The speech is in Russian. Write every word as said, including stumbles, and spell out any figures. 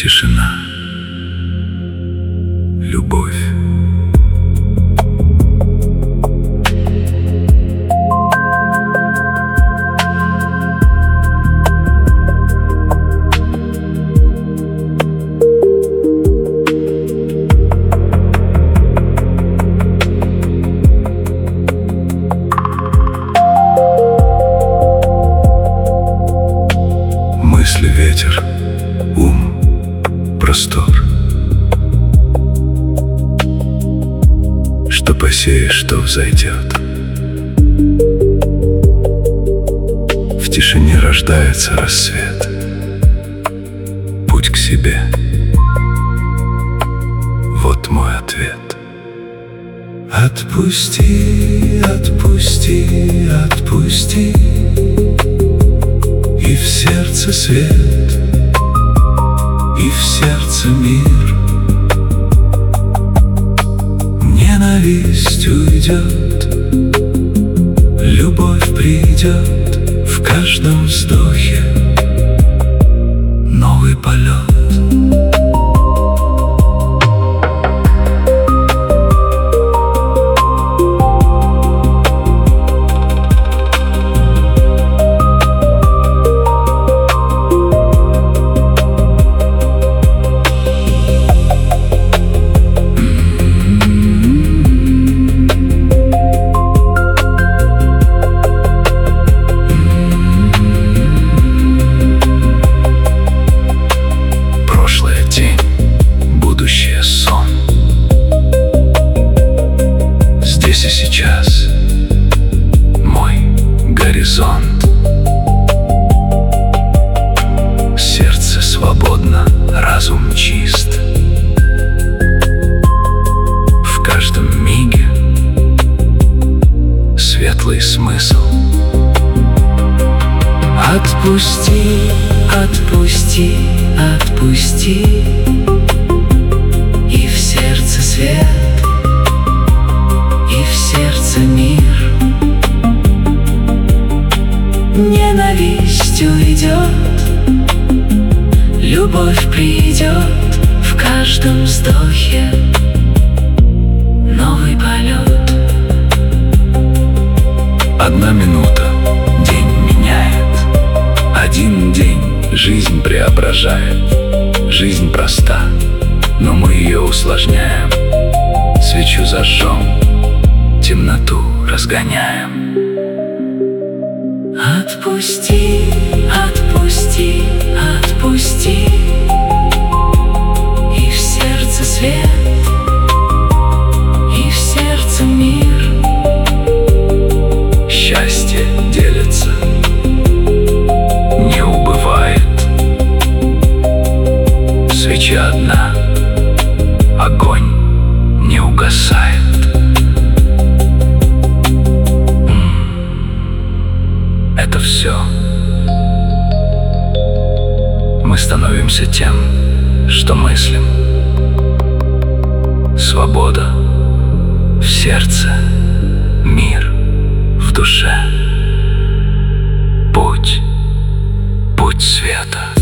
Тишина, любовь. Мысли ветер, ум простор. Что посеешь, то взойдет. В тишине рождается рассвет. Путь к себе — вот мой ответ. Отпусти, отпусти, отпусти, и в сердце свет, и в сердце мир. Ненависть уйдет, любовь придет. В каждом вздохе новый полет. Здесь и сейчас мой горизонт. Сердце свободно, разум чист. В каждом миге светлый смысл. Отпусти, отпусти, отпусти, и в сердце свет, и в сердце мир. Ненависть уйдет, любовь придет. В каждом вздохе новый полет. Одна минута день меняет, один день жизнь преображает. Жизнь проста, но мы ее усложняем. Свечу зажжем, темноту разгоняем. Отпусти, отпусти, отпусти, и в сердце свет, и в сердце мир. Счастье делится, не убывает. Свеча одна, огонь не угасает. Это все. Мы становимся тем, что мыслим. Свобода в сердце, мир в душе. Путь, путь света.